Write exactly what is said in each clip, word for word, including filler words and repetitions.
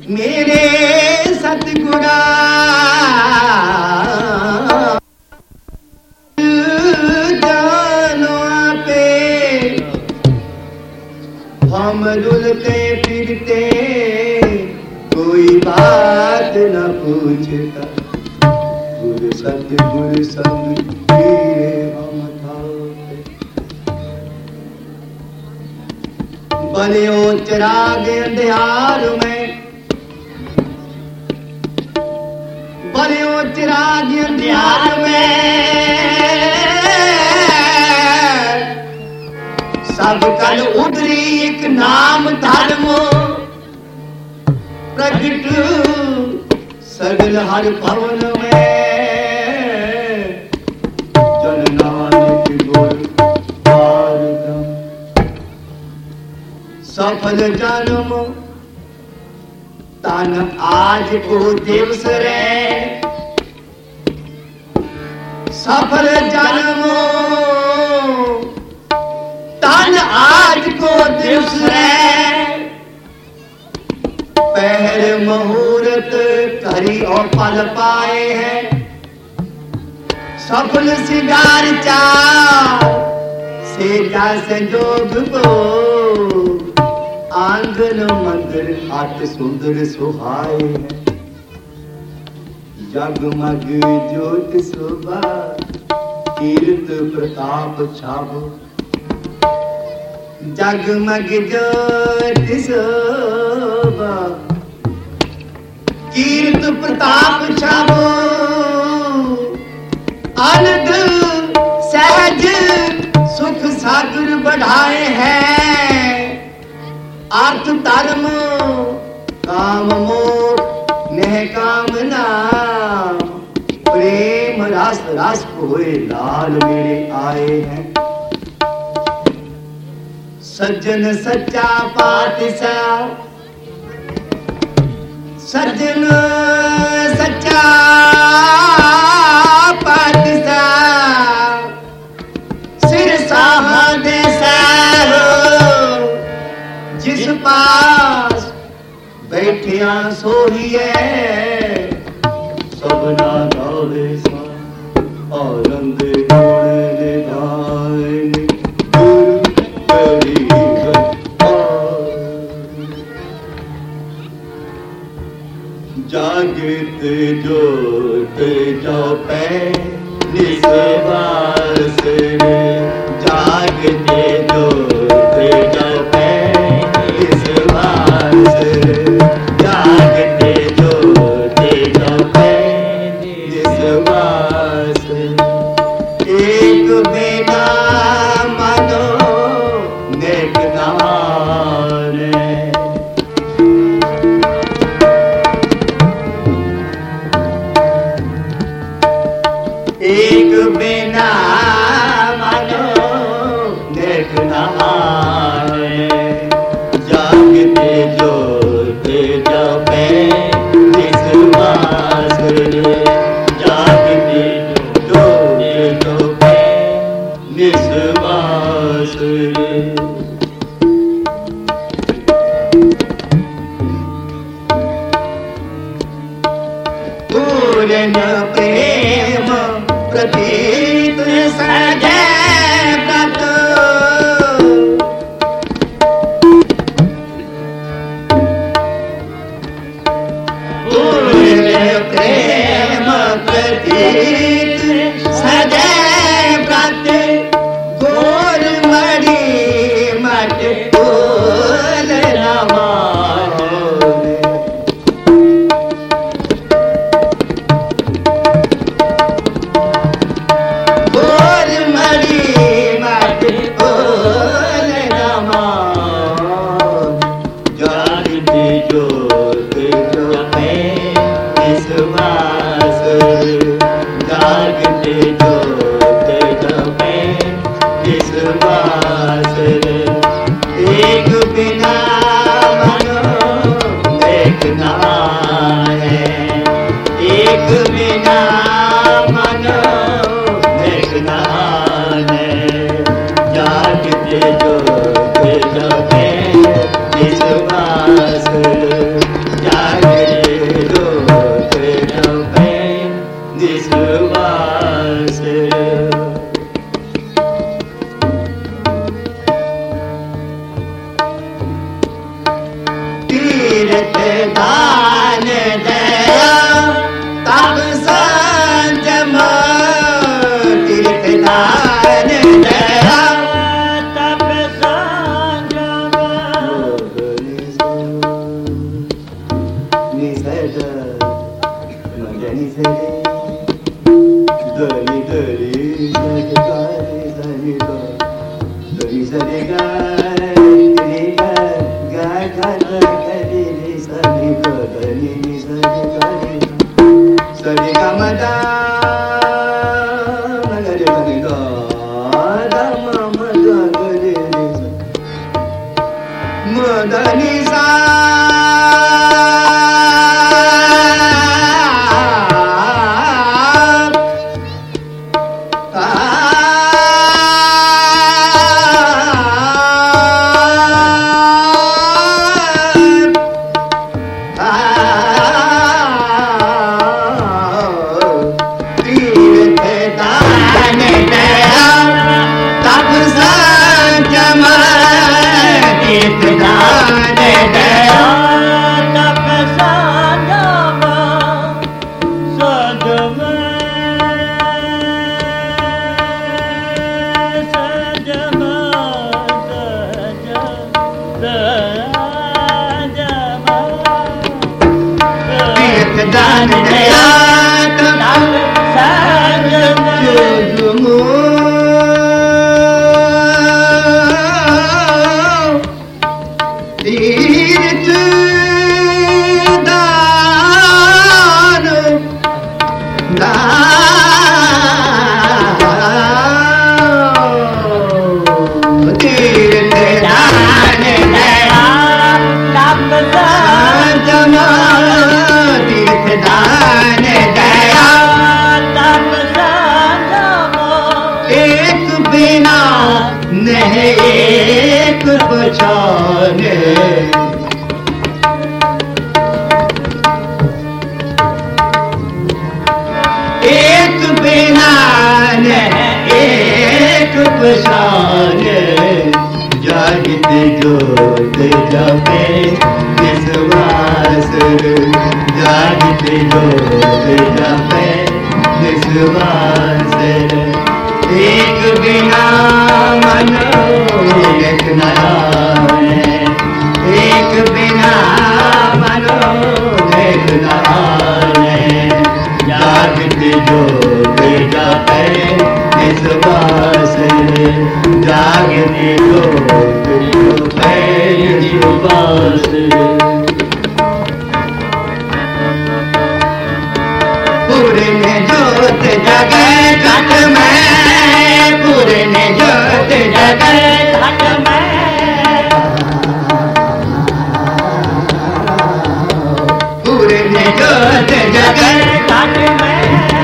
मेरे सतगुरा जानो पे हम रुलते फिरते कोई बात न पूछता, गुरु सतगुरु संग फिरे हम थाते। बलियो चिराग अंधियार में, बलियो चिराग अंधियार में, सब कल उधरी एक नाम धर्मो प्रगट सगल हर भवन में। जन नानक गुर पारगम सफल जन्म तन आज को दिवस रे, सफल जन्म तन आज को दिवस रे। पहर मुहूर्त करी और पल पाए हैं, सफल सिंगार चार से जा संजोग को। आंगन मंदिर अट सुंदर सुहाए हैं, जगमग ज्योत शोभा कीर्त प्रताप छावो। जगमग ज्योत शोभा कीर्त प्रताप छावो। आनंद सहज सुख सागर बढ़ाए हैं, अर्थ धर्म काम मोक्ष नेह कामना। प्रेम रस रस होए लाल मेरे आए हैं, सज्जन सच्चा पातशाह। सज्जन सच्चा पातशाह सिर साहदे जिस पास बैठिया सोहिए। सबना गावे सा आनंद गुण निधान, गुरु करी जागृत जोत जपै निस्वास रे। जागृत जोत जपै निस्वास रे। जागृत जोत जपै निस्वास रे। एक बिना मनो नेक नारे। एक बिना मनो नेक नारे। जागते जोत जपै निस्वास रे। जागते जोत जपै निस्वास रे। पूर्ण प्रेम प्रतीत सजै व्रत। पूर्ण प्रेम प्रतीत सजै व्रत। गोर मणि मट बोल रमाए। गोर मणि मट बोल रमाए। जागते जोत जपै निस्वास रे। जागते जोत जपै निस्वास रे। एक बिना मनो नेक नारे। एक बिना मनो नेक नारे। जागते जोत जपै निस्वास रे। जाग तीर्थ दान दया तब संजम तीर्थ दान दया तब संजम निसर्ग मदनी से दरी दरी सजकारे सनी दो दरी सनी गाय रे गाय गाय गाय करी रे सनी दो दरी नी सजकारे सनी का मदा मगरे सनी दो दम मदा गरे रे मदनी सा दान दया तब संजम तीर्थ दान तीर्थ दान दया तब संजम दान दया तब संजम एक बिना नहीं एक पहचाने एक बिना नहीं एक पहचाने जागते जोत जपे विश्वास जागते जोत जपे विश्वास एक बिना मनो एक नारायण एक बिना मनो एक नारायण जागते जोत जपे विश्वास जागते जोत जपे विश्वास पूर्ण जोत जगे घट में पूर्ण जोत जगे घट में पूर्ण जोत जगे घट में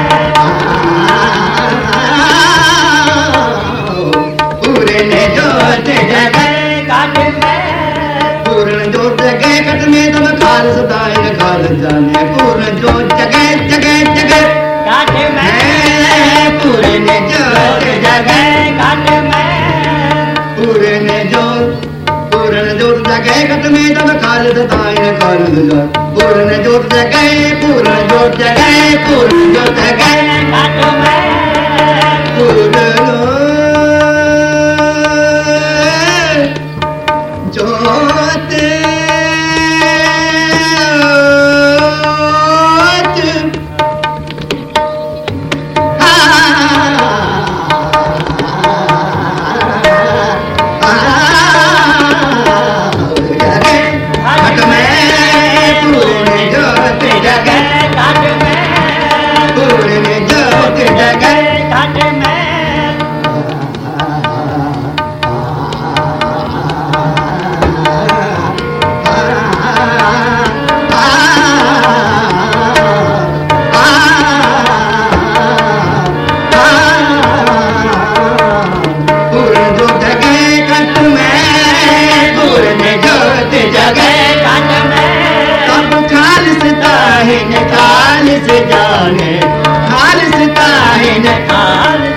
पूर्ण जोत जगे घट में पूर्ण जोत जगे घट में तुम खालस दायन खालस जाने पूर्ण जोत जगे जगे जगे घट में पूर्ण जोत जगे घट में पूर्ण जोत पूर्ण जोत जगे घट में तब खालस दायन खालस जाने पूर्ण जोत जगे पूर्ण जोत जगे पूर्ण जोत जगे घट में पूर्ण जोत खालिस जाने खालिस ताहिन खालिस